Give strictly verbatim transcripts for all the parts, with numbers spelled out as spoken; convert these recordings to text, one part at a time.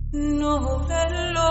Novello.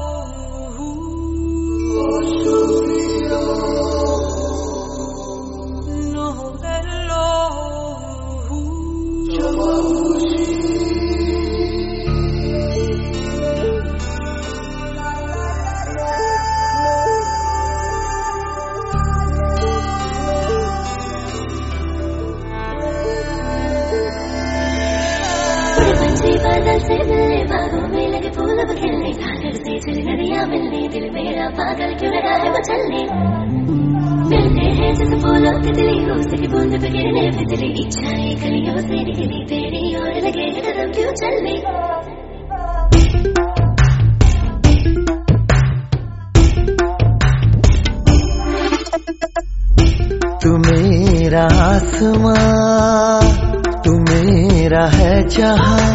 बादल से मिलने बागों में लगे फूल अब खिलने सागर से चली नदियां मिलने दिल मेरा पागल क्यों लगा है मचलने मिलते हैं जैसे फूलों तितली रोज की बूंद पे गिरने बिजली इच्छाएं कलियों से निकली तेरी और लगे हैं कदम क्यों चलने तू मेरा आसमां तू मेरा है जहां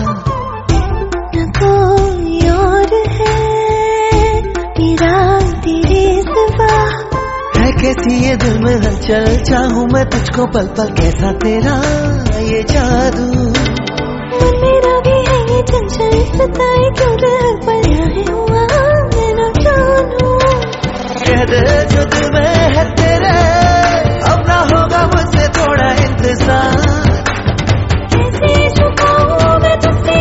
कोई और है मेरा तेरे सिवा है कैसी ये दिल में हलचल चाहूं मैं तुझको पल पल कैसा तेरा ये जादू मन मेरा भी है ये चंचल सताए क्यों दिल पर है हुआ मैं न जानूं कह दे जो दिल में है तेरे अब ना होगा मुझसे थोड़ा इंतजार कैसे छुपाऊं मैं तुझसे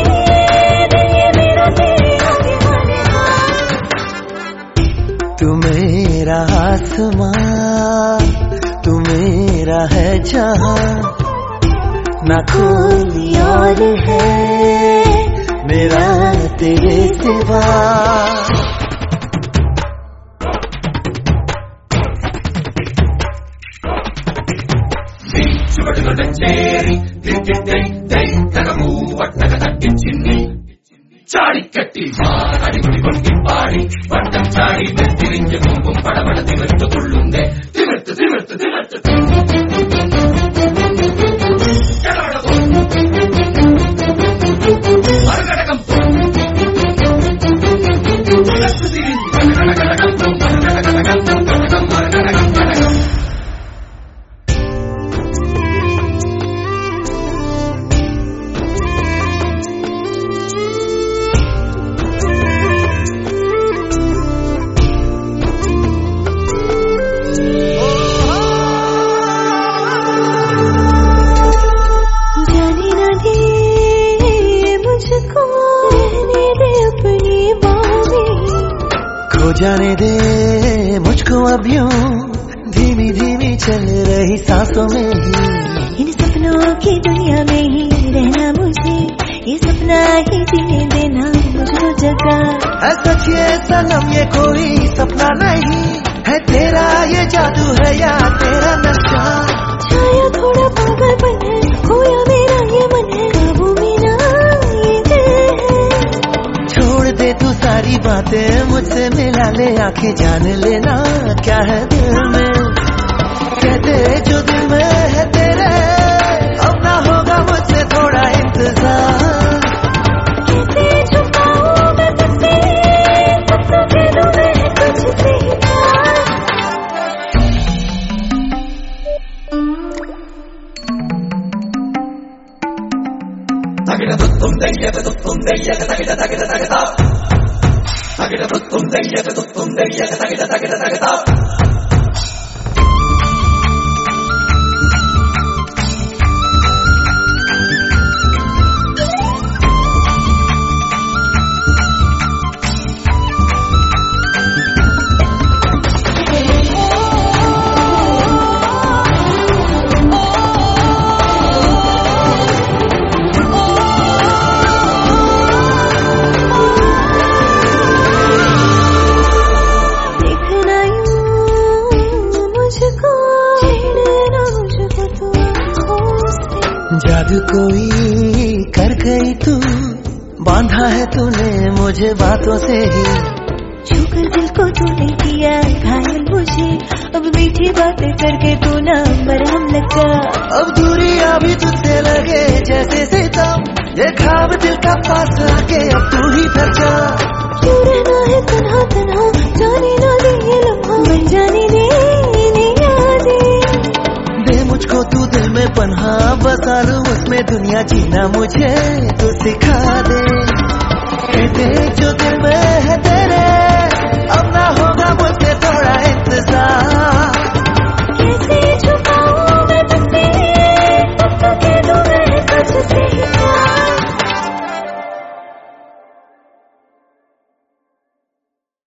तू मेरा आसमां तू मेरा है जहां ना कोई और है मेरा तेरे सिवा చాడి కట్టి మాడి గుడి కొండి పాడి పట్టం చాడి తిరింజ కుంకుమ పడబడ తిమిర్తు తుళ్ళుందే తిమిర్తు తిమిర్తు తిమిర్తు మరగడకం जाने दे मुझको अब यूं धीमी धीमी चल रही सांसों में ही इन सपनों की दुनिया में ही रहना मुझे ये सपना ही जीने देना मुझको जगा सच ये सनम ये कोई सपना नहीं है तेरा ये जादू है या तेरा नशा छाया थोड़ा पागलपन है खोया मेरा ये मन है काबू में ना ये दिल है छोड़ दे तू सारी बातें मुझसे मिला ले आंखें जान लेना क्या है दिल में कहते जो दिल में है तेरे अब ना होगा मुझसे थोड़ा इंतजार कैसे छुपाऊं मैं तुझसे सब तो दिलों में है तुझसे ही प्यार तगिड़ तुम दैया तुम दैया तगिड़ तगिड़ तगिड़ तगिड़ तुम दैया तुम दैया तगिड़ तगिड़ तगिड़ जादू कोई कर गई तू बांधा है तूने मुझे बातों से ही छूकर दिल को तूने किया घायल मुझे अब मीठी बातें करके तू ना मरहम लगा अब दूरियां भी तुझसे लगे जैसे सितम ये ख्वाब दिल का पास आके अब तू ही फिर जा क्यों रहना है तन्हा तन्हा जाने ना दे ये लम्हा बन जाने दे मुझको तू दिल में पन्हा बसा लूं उसमें दुनिया जीना मुझे तो सिखा दे कहते जो दिल में है तेरे